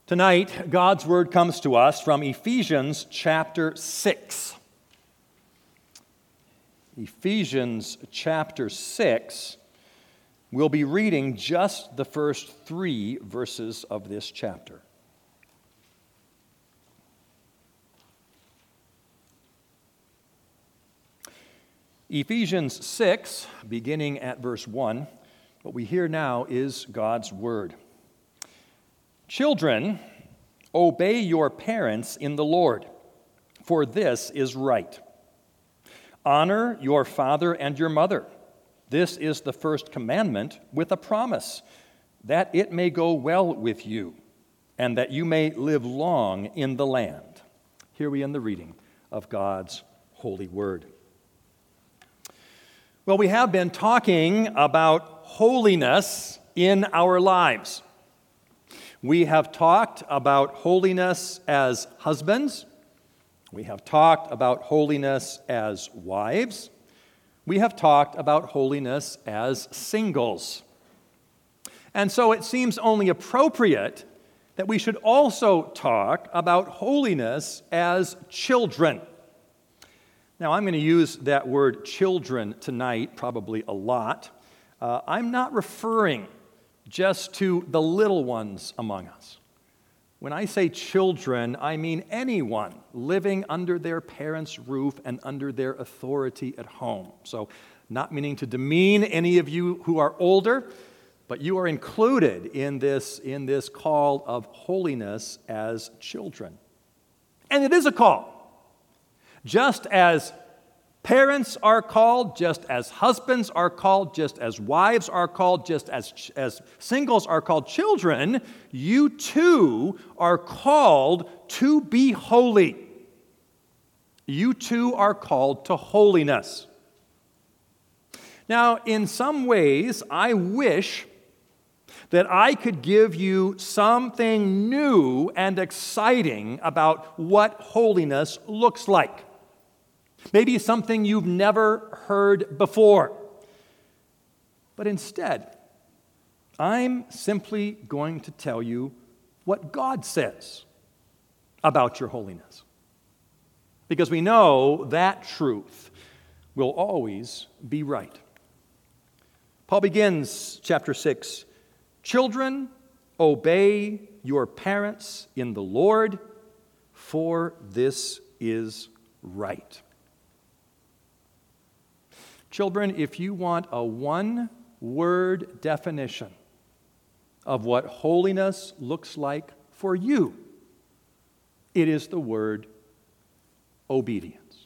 Tonight, God's Word comes to us from Ephesians chapter 6. Ephesians chapter 6, we'll be reading just the first 3 verses of this chapter. Ephesians 6, beginning at verse 1, what we hear now is God's Word. Children, obey your parents in the Lord, for this is right. Honor your father and your mother. This is the first commandment with a promise, that it may go well with you, and that you may live long in the land. Here we end the reading of God's holy word. Well, we have been talking about holiness in our lives. We have talked about holiness as husbands. We have talked about holiness as wives. We have talked about holiness as singles. And so it seems only appropriate that we should also talk about holiness as children. Now, I'm going to use that word children tonight, probably a lot. I'm not referring just to the little ones among us. When I say children, I mean anyone living under their parents' roof and under their authority at home. So, not meaning to demean any of you who are older, but you are included in this call of holiness as children. And it is a call. Just as parents are called, just as husbands are called, just as wives are called, just as singles are called children, you too are called to be holy. You too are called to holiness. Now, in some ways, I wish that I could give you something new and exciting about what holiness looks like. Maybe something you've never heard before. But instead, I'm simply going to tell you what God says about your holiness. Because we know that truth will always be right. Paul begins chapter 6, "Children, obey your parents in the Lord, for this is right." Children, if you want a one-word definition of what holiness looks like for you, it is the word obedience.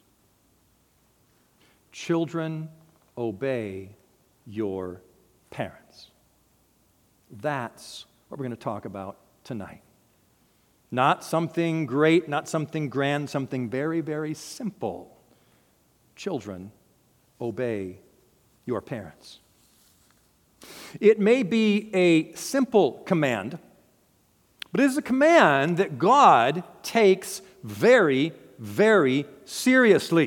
Children, obey your parents. That's what we're going to talk about tonight. Not something great, not something grand, something very, very simple. Children, obey your parents. It may be a simple command, but it is a command that God takes very, very seriously.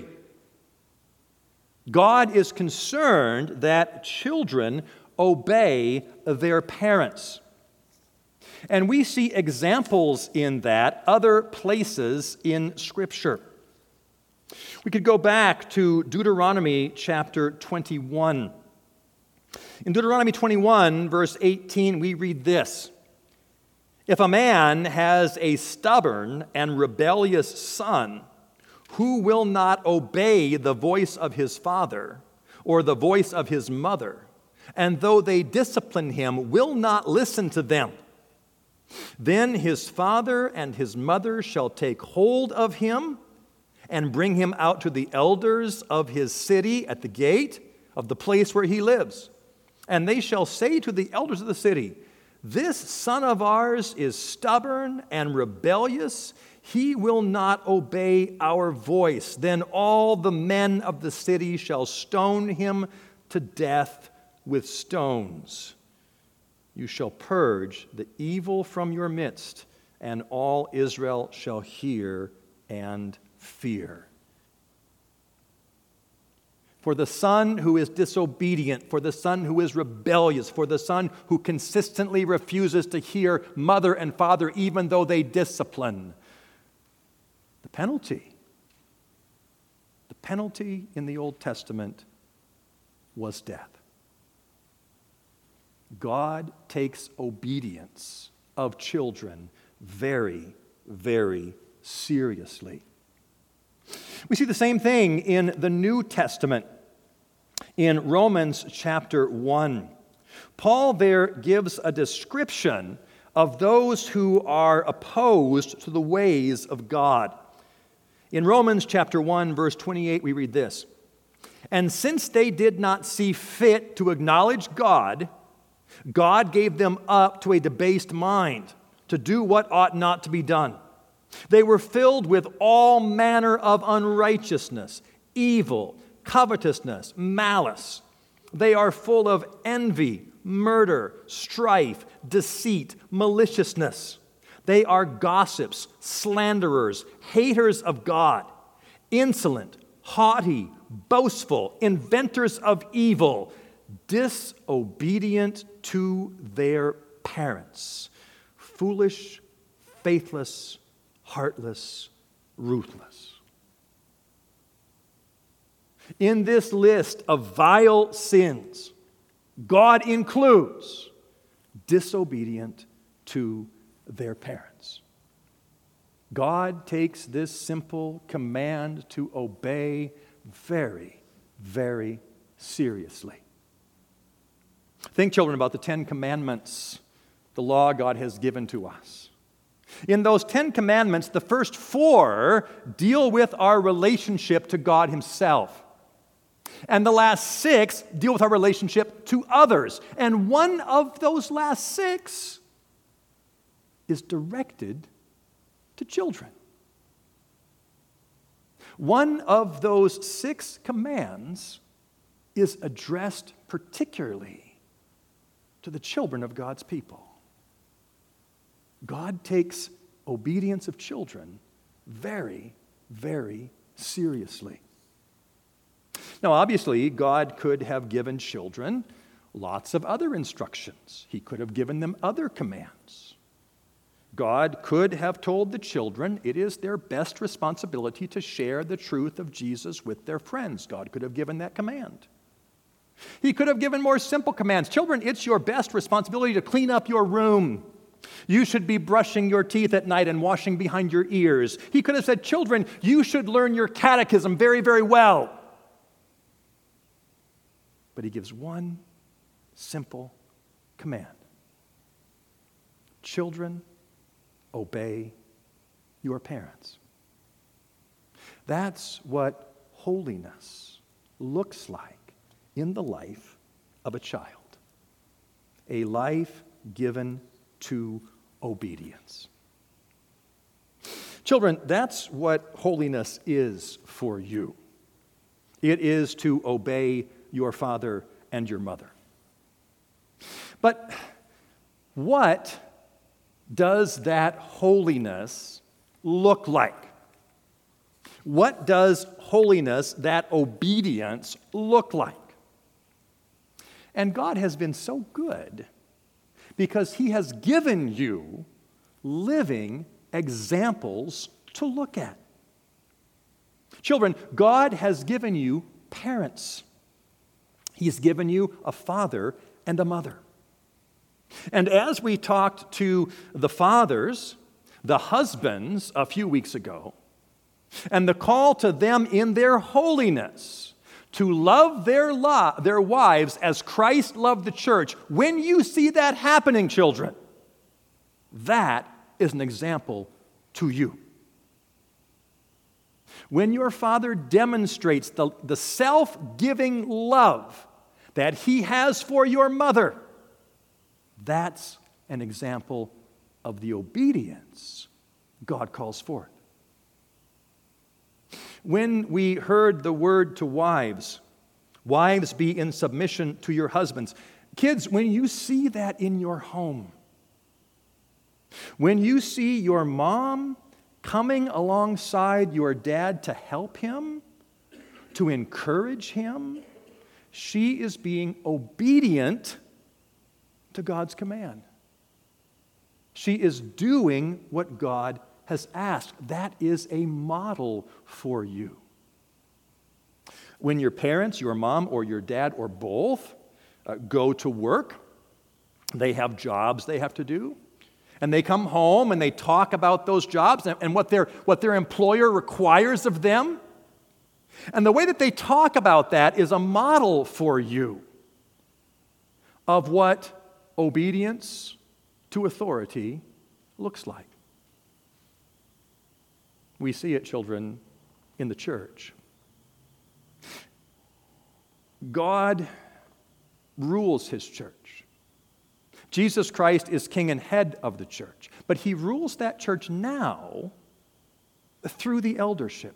God is concerned that children obey their parents. And we see examples in that other places in Scripture. We could go back to Deuteronomy chapter 21. In Deuteronomy 21, verse 18, we read this: "If a man has a stubborn and rebellious son who will not obey the voice of his father or the voice of his mother, and though they discipline him, will not listen to them, then his father and his mother shall take hold of him and bring him out to the elders of his city at the gate of the place where he lives. And they shall say to the elders of the city, 'This son of ours is stubborn and rebellious. He will not obey our voice. Then all the men of the city shall stone him to death with stones. You shall purge the evil from your midst, and all Israel shall hear and fear.'" for the son who is disobedient, for the son who is rebellious, for the son who consistently refuses to hear mother and father even though they discipline. The penalty in the Old Testament was death. God takes obedience of children very, very seriously. We see the same thing in the New Testament. In Romans chapter 1, Paul there gives a description of those who are opposed to the ways of God. In Romans chapter 1, verse 28, we read this: "And since they did not see fit to acknowledge God, God gave them up to a debased mind, to do what ought not to be done. They were filled with all manner of unrighteousness, evil, covetousness, malice. They are full of envy, murder, strife, deceit, maliciousness. They are gossips, slanderers, haters of God, insolent, haughty, boastful, inventors of evil, disobedient to their parents, foolish, faithless, heartless, ruthless." In this list of vile sins, God includes disobedient to their parents. God takes this simple command to obey very, very seriously. Think, children, about the 10 Commandments, the law God has given to us. In those 10 Commandments, the first 4 deal with our relationship to God Himself. And the last 6 deal with our relationship to others. And one of those last 6 is directed to children. One of those 6 commands is addressed particularly to the children of God's people. God takes obedience of children very, very seriously. Now, obviously, God could have given children lots of other instructions. He could have given them other commands. God could have told the children it is their best responsibility to share the truth of Jesus with their friends. God could have given that command. He could have given more simple commands. Children, it's your best responsibility to clean up your room. You should be brushing your teeth at night and washing behind your ears. He could have said, children, you should learn your catechism very, very well. But He gives one simple command. Children, obey your parents. That's what holiness looks like in the life of a child. A life given to obedience. Children, that's what holiness is for you. It is to obey your father and your mother. But what does that holiness look like? What does holiness, that obedience, look like? And God has been so good because He has given you living examples to look at. Children, God has given you parents. He's given you a father and a mother. And as we talked to the fathers, the husbands, a few weeks ago, and the call to them in their holiness to love their wives as Christ loved the church, when you see that happening, children, that is an example to you. When your father demonstrates the self-giving love that he has for your mother, that's an example of the obedience God calls forth. When we heard the word to wives, wives be in submission to your husbands. Kids, when you see that in your home, when you see your mom coming alongside your dad to help him, to encourage him. She is being obedient to God's command. She is doing what God has asked. That is a model for you. When your parents, your mom or your dad or both, go to work, they have jobs they have to do, and they come home and they talk about those jobs and what their employer requires of them. And the way that they talk about that is a model for you of what obedience to authority looks like. We see it, children, in the church. God rules his church. Jesus Christ is king and head of the church, but he rules that church now through the eldership.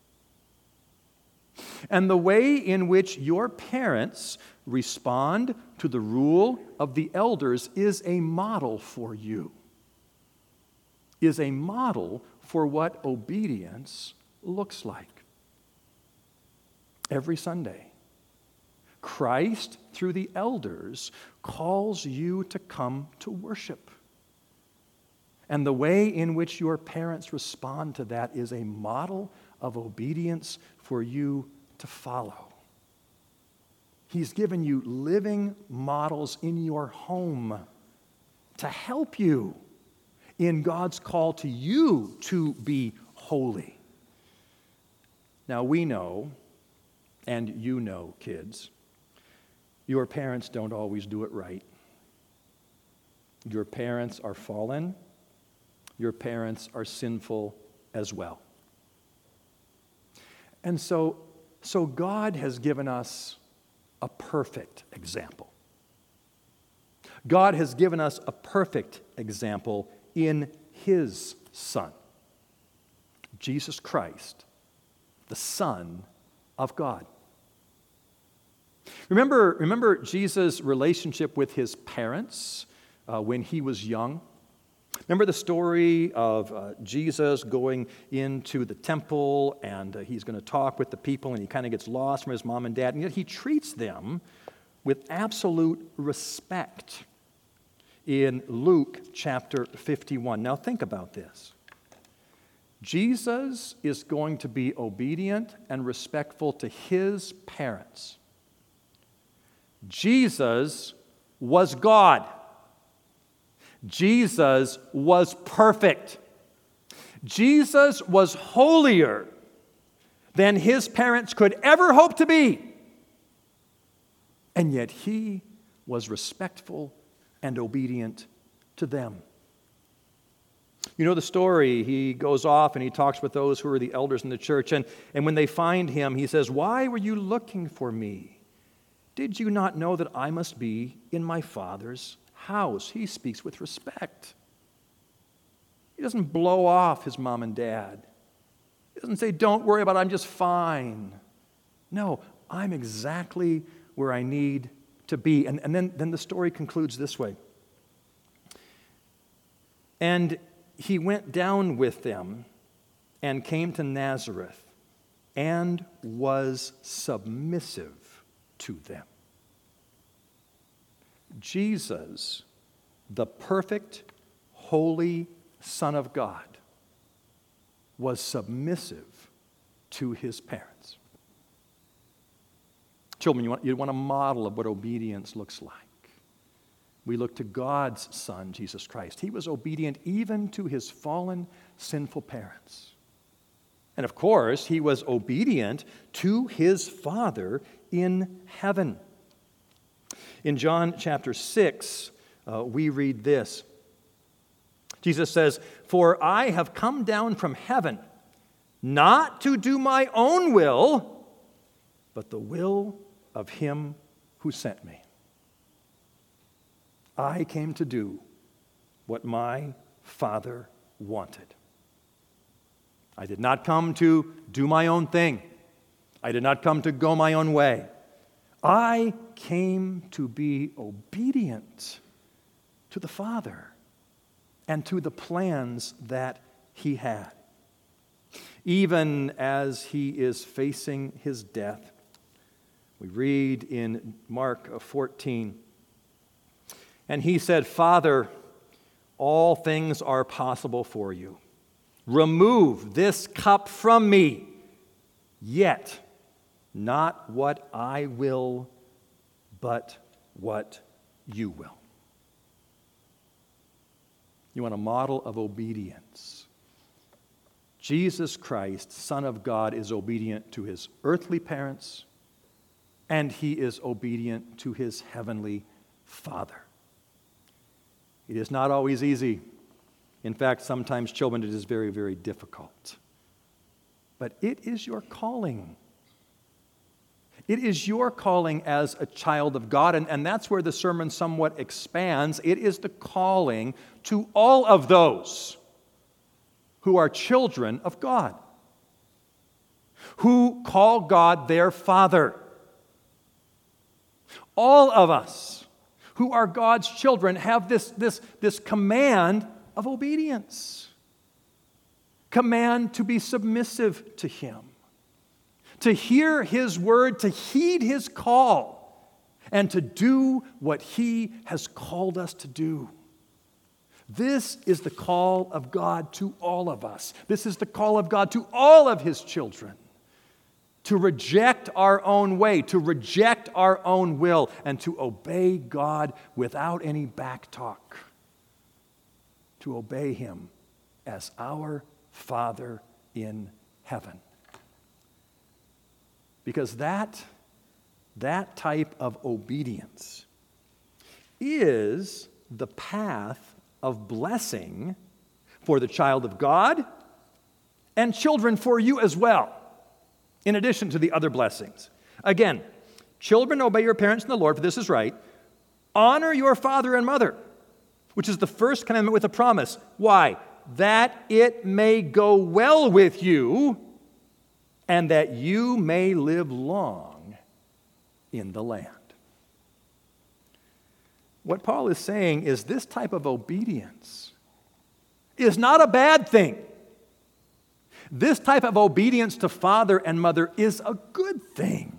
And the way in which your parents respond to the rule of the elders is a model for you, is a model for what obedience looks like. Every Sunday, Christ, through the elders, calls you to come to worship. And the way in which your parents respond to that is a model of obedience for you to follow. He's given you living models in your home to help you in God's call to you to be holy. Now we know, and you know, kids, your parents don't always do it right. Your parents are fallen. Your parents are sinful as well. And so God has given us a perfect example. God has given us a perfect example in his Son, Jesus Christ, the Son of God. Remember Jesus' relationship with his parents when he was young? Remember the story of Jesus going into the temple and he's going to talk with the people and he kind of gets lost from his mom and dad, and yet he treats them with absolute respect in Luke chapter 51. Now think about this. Jesus is going to be obedient and respectful to his parents. Jesus was God. Jesus was perfect. Jesus was holier than his parents could ever hope to be. And yet he was respectful and obedient to them. You know the story. He goes off and he talks with those who are the elders in the church. And when they find him, he says, "Why were you looking for me? Did you not know that I must be in my Father's house?" He speaks with respect. He doesn't blow off his mom and dad. He doesn't say, "Don't worry about it, I'm just fine." No, I'm exactly where I need to be. And then the story concludes this way. And he went down with them and came to Nazareth and was submissive to them. Jesus, the perfect, holy Son of God, was submissive to his parents. Children, you want a model of what obedience looks like. We look to God's Son, Jesus Christ. He was obedient even to his fallen, sinful parents. And of course, he was obedient to his Father in heaven. In John chapter 6, we read this. Jesus says, "For I have come down from heaven, not to do my own will, but the will of him who sent me. I came to do what my Father wanted. I did not come to do my own thing. I did not come to go my own way. I came to be obedient to the Father and to the plans that he had. even as he is facing his death. We read in Mark 14, and he said, "Father, all things are possible for you. Remove this cup from me, yet not what I will, but what you will." You want a model of obedience? Jesus Christ, Son of God, is obedient to his earthly parents, and he is obedient to his heavenly Father. It is not always easy. In fact, sometimes, children, it is very, very difficult. But it is your calling. It is your calling as a child of God, and that's where the sermon somewhat expands. It is the calling to all of those who are children of God, who call God their Father. All of us who are God's children have this command of obedience, command to be submissive to him, to hear his word, to heed his call, and to do what he has called us to do. This is the call of God to all of us. This is the call of God to all of his children. To reject our own way, to reject our own will, and to obey God without any backtalk. To obey him as our Father in heaven. Because that type of obedience is the path of blessing for the child of God and children for you as well, in addition to the other blessings. Again, children, obey your parents in the Lord, for this is right. Honor your father and mother, which is the first commandment with a promise. Why? That it may go well with you and that you may live long in the land. What Paul is saying is this type of obedience is not a bad thing. This type of obedience to father and mother is a good thing.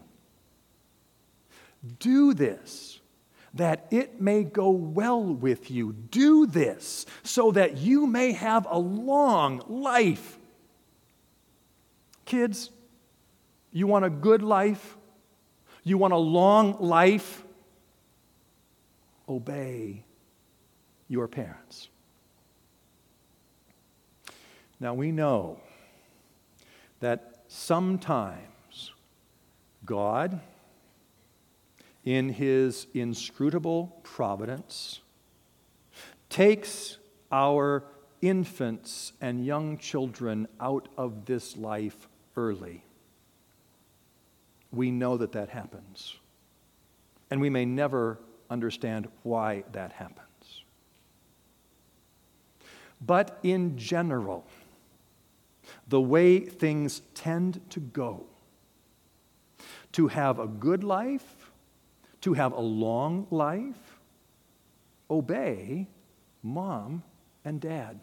Do this, that it may go well with you. Do this, so that you may have a long life. Kids, you want a good life? You want a long life? Obey your parents. Now we know that sometimes God, in his inscrutable providence, takes our infants and young children out of this life early. We know that that happens. And we may never understand why that happens. But in general, the way things tend to go, to have a good life, to have a long life, obey mom and dad.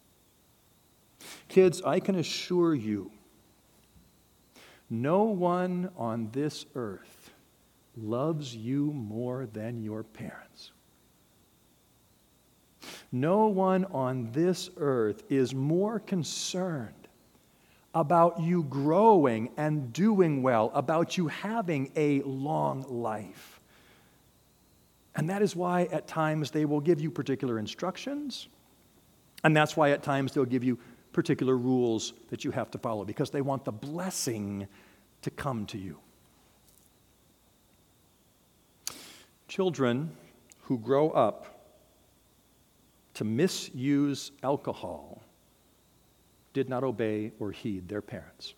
Kids, I can assure you, no one on this earth loves you more than your parents. No one on this earth is more concerned about you growing and doing well, about you having a long life. And that is why at times they will give you particular instructions, and that's why at times they'll give you particular rules that you have to follow, because they want the blessing to come to you. Children who grow up to misuse alcohol did not obey or heed their parents.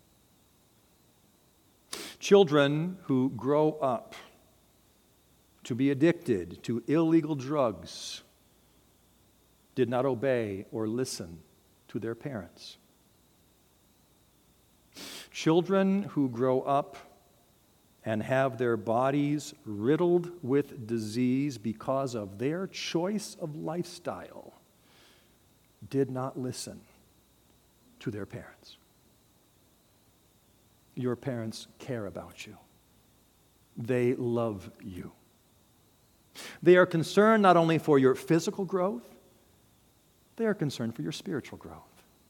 Children who grow up to be addicted to illegal drugs did not obey or listen to their parents. Children who grow up and have their bodies riddled with disease because of their choice of lifestyle did not listen to their parents. your parents care about you. They love you. They are concerned not only for your physical growth, they are concerned for your spiritual growth.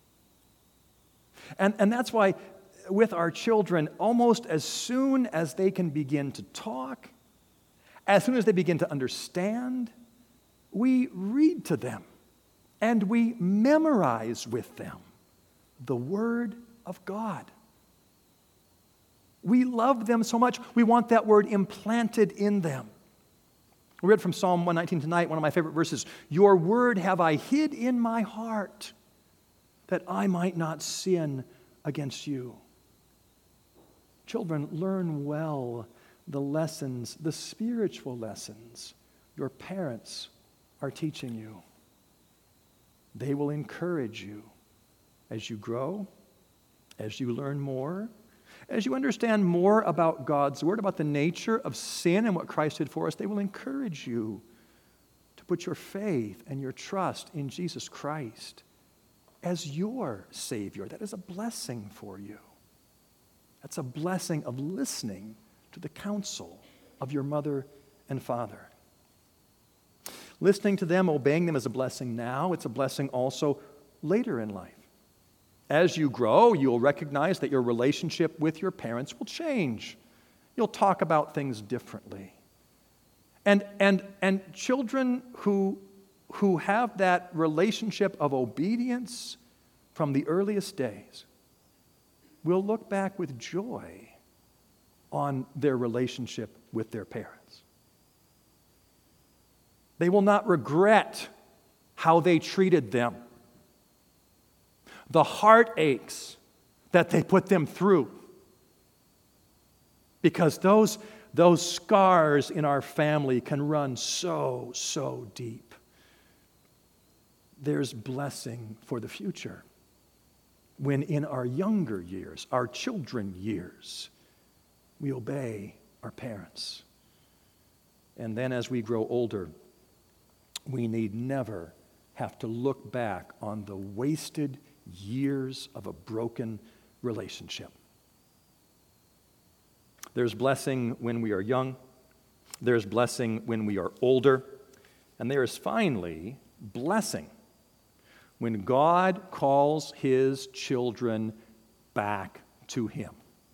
And that's why with our children, almost as soon as they can begin to talk, as soon as they begin to understand, we read to them and we memorize with them the Word of God. We love them so much, we want that Word implanted in them. We read from Psalm 119 tonight, one of my favorite verses. Your Word have I hid in my heart, that I might not sin against you. Children, learn well the lessons, the spiritual lessons your parents are teaching you. They will encourage you as you grow, as you learn more, as you understand more about God's Word, about the nature of sin and what Christ did for us. They will encourage you to put your faith and your trust in Jesus Christ as your Savior. That is a blessing for you. That's a blessing of listening to the counsel of your mother and father. Listening to them, obeying them is a blessing now. It's a blessing also later in life. As you grow, you'll recognize that your relationship with your parents will change. You'll talk about things differently. And children who have that relationship of obedience from the earliest days will look back with joy on their relationship with their parents. They will not regret how they treated them, the heartaches that they put them through, because those scars in our family can run so deep. There's blessing for the future when in our younger years, our children years, we obey our parents. And then as we grow older, we need never have to look back on the wasted years of a broken relationship. There's blessing when we are young. There's blessing when we are older. And there is finally blessing when God calls His children back to Him.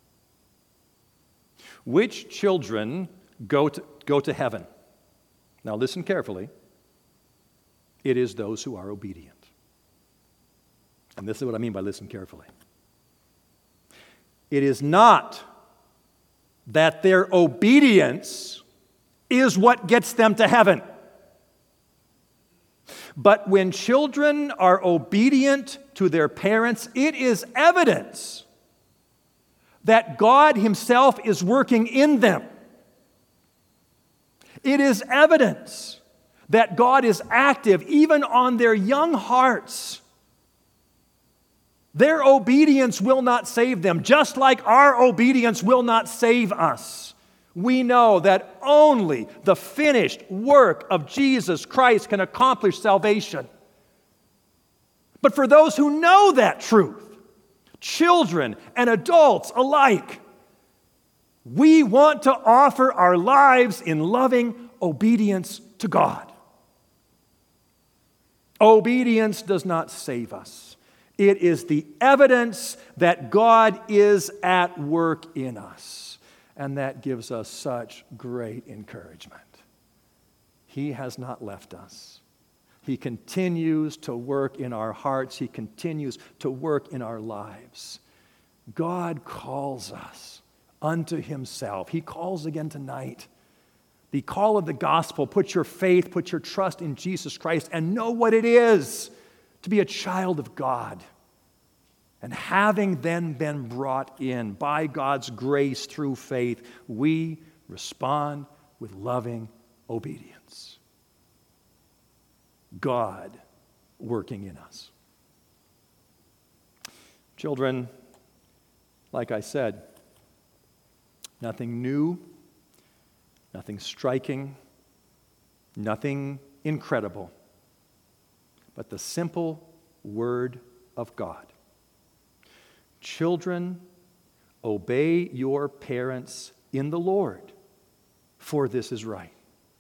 Which children go to heaven? Now listen carefully. It is those who are obedient. And this is what I mean by listen carefully. It is not that their obedience is what gets them to heaven. But when children are obedient to their parents, it is evidence that God Himself is working in them. It is evidence that God is active even on their young hearts. Their obedience will not save them, just like our obedience will not save us. We know that only the finished work of Jesus Christ can accomplish salvation. But for those who know that truth, children and adults alike, we want to offer our lives in loving obedience to God. Obedience does not save us. It is the evidence that God is at work in us. And that gives us such great encouragement. He has not left us. He continues to work in our hearts. He continues to work in our lives. God calls us unto Himself. He calls again tonight. The call of the gospel, put your faith, put your trust in Jesus Christ, and know what it is to be a child of God. And having then been brought in by God's grace through faith, we respond with loving obedience. God working in us. Children, like I said, nothing new, nothing striking, nothing incredible, but the simple Word of God. Children, obey your parents in the Lord, for this is right.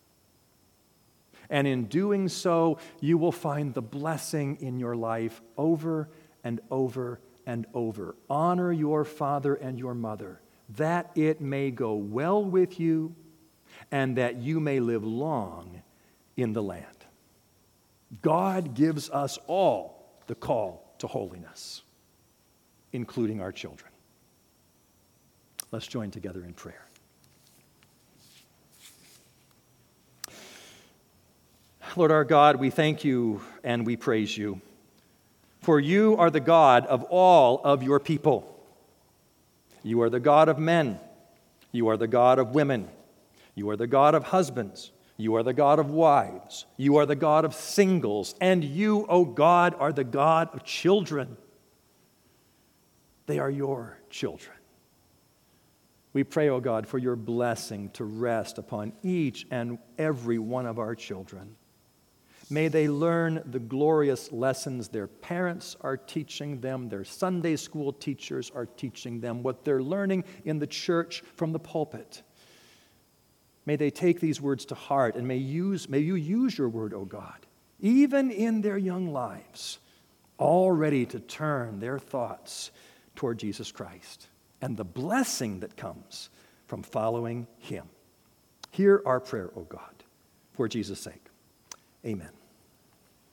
And in doing so, you will find the blessing in your life over and over and over. Honor your father and your mother, that it may go well with you and that you may live long in the land. God gives us all the call to holiness, including our children. Let's join together in prayer. Lord our God, we thank you and we praise you, for you are the God of all of your people. You are the God of men. You are the God of women. You are the God of husbands. You are the God of wives. You are the God of singles. And you, O God, are the God of children. They are your children. We pray, O God, for your blessing to rest upon each and every one of our children. May they learn the glorious lessons their parents are teaching them, their Sunday school teachers are teaching them, what they're learning in the church from the pulpit. May they take these words to heart, and may you use your word, O God, even in their young lives, all ready to turn their thoughts toward Jesus Christ and the blessing that comes from following him. Hear our prayer, O God, for Jesus' sake. Amen.